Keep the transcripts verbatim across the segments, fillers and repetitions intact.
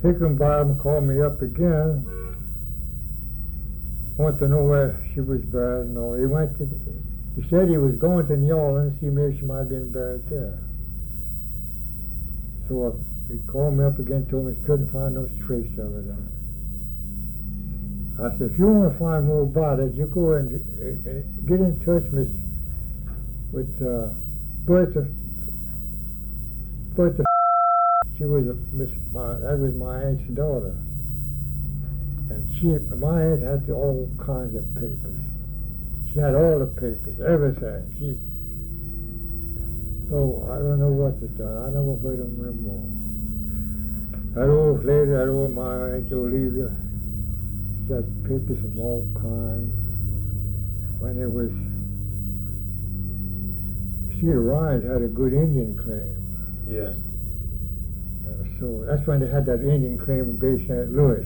Hickenbottom called me up again. Want to know where she was buried and all. He went to, he said he was going to New Orleans to see maybe she might have been buried there. So uh, he called me up again, told me he couldn't find no trace of her there. I said, if you want to find more about it, you go and uh, uh, get in touch with, with uh, Bertha. Bertha. She was a Miss. My, that was my aunt's daughter, and she, my aunt had all kinds of papers. She had all the papers, everything. She. So I don't know what to do. I never heard of them anymore. That old lady, that old my aunt Olivia. She had papers of all kinds. When it was, Cedar Rapids had a good Indian claim. Yes. Uh, so that's when they had that Indian claim in Bay Saint Louis.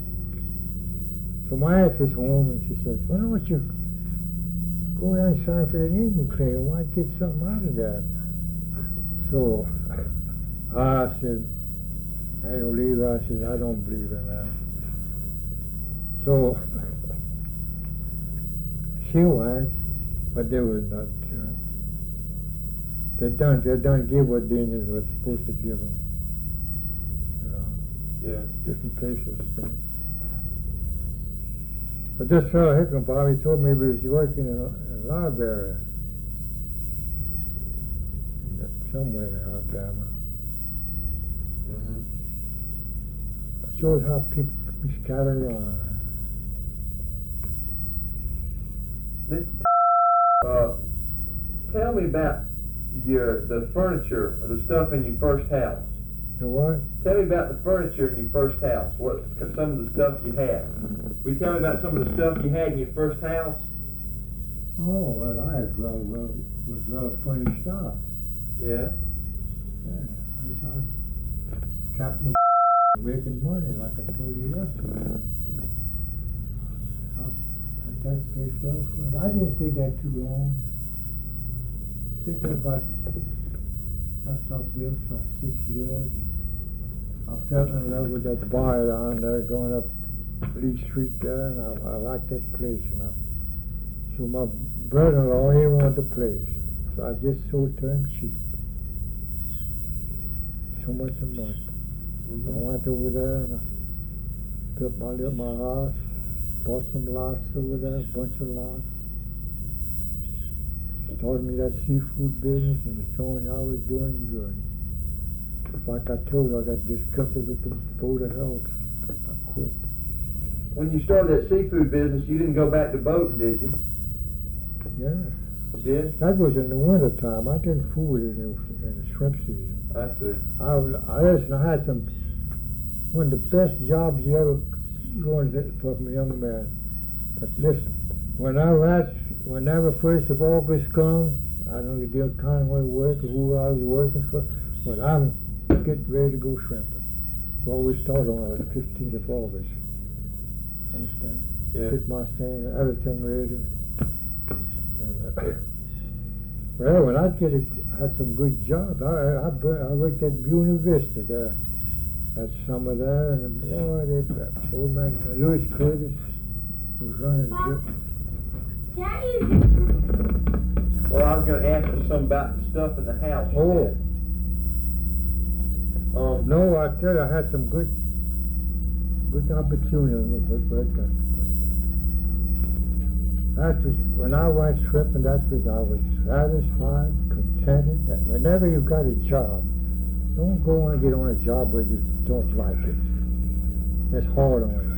So my aunt was home and she says, why don't you go down and sign for that Indian claim? Why get something out of that? So I said, I don't believe it. I said, I don't believe in that. So she went, but there was nothing to it. They done, they done give what the Indians were supposed to give them. You know, yeah, different places. So. But this fellow Hickenbottom, he told me he was working in a, in a library somewhere in Alabama. Mm-hmm. It shows how people scatter around. Mister Uh, tell me about your the furniture, the stuff in your first house. The what? Tell me about the furniture in your first house. What some of the stuff you had? Will you tell me about some of the stuff you had in your first house? Oh, well, I was well, well, was well furnished out. Yeah. Yeah, I was, I was Captain making money, like I told you yesterday. I, I that place well furnished. I didn't stay there too long. Stayed there about, I thought there for six years. I fell in love with that bar down there going up Lee Street there, and I, I liked that place. And I, so my brother-in-law, he wanted the place. So I just sold to him cheap. So much a month. Mm-hmm. I went over there and I built my little my house, bought some lots over there, a bunch of lots. Started me that seafood business and was showing I was doing good. Like I told you, I got disgusted with the Board of Health. I quit. When you started that seafood business, you didn't go back to boating, did you? Yeah. You did? That was in the winter time. I didn't fool it in the, in the shrimp season. I see. I, I, listen, I had some, one of the best jobs you ever going to for a young man. But listen, whenever, that's, whenever first of August come, I don't know the kind of way to work or who I was working for, but I'm getting ready to go shrimping. Well, we start on the fifteenth of August. Understand? Yeah. Get my sand, everything ready. And, uh, well, when I get a, had some good jobs, I, I, I worked at Buena Vista there, that summer there, and boy, they, old man Louis Curtis was running the good. Well, I was going to ask you something about the stuff in the house. Oh. Um, no, I tell you, I had some good, good opportunity with that. That was, when I went shrimping, that was, I was satisfied, contented. That whenever you got a job, don't go and get on a job where you don't like it. It's hard on you.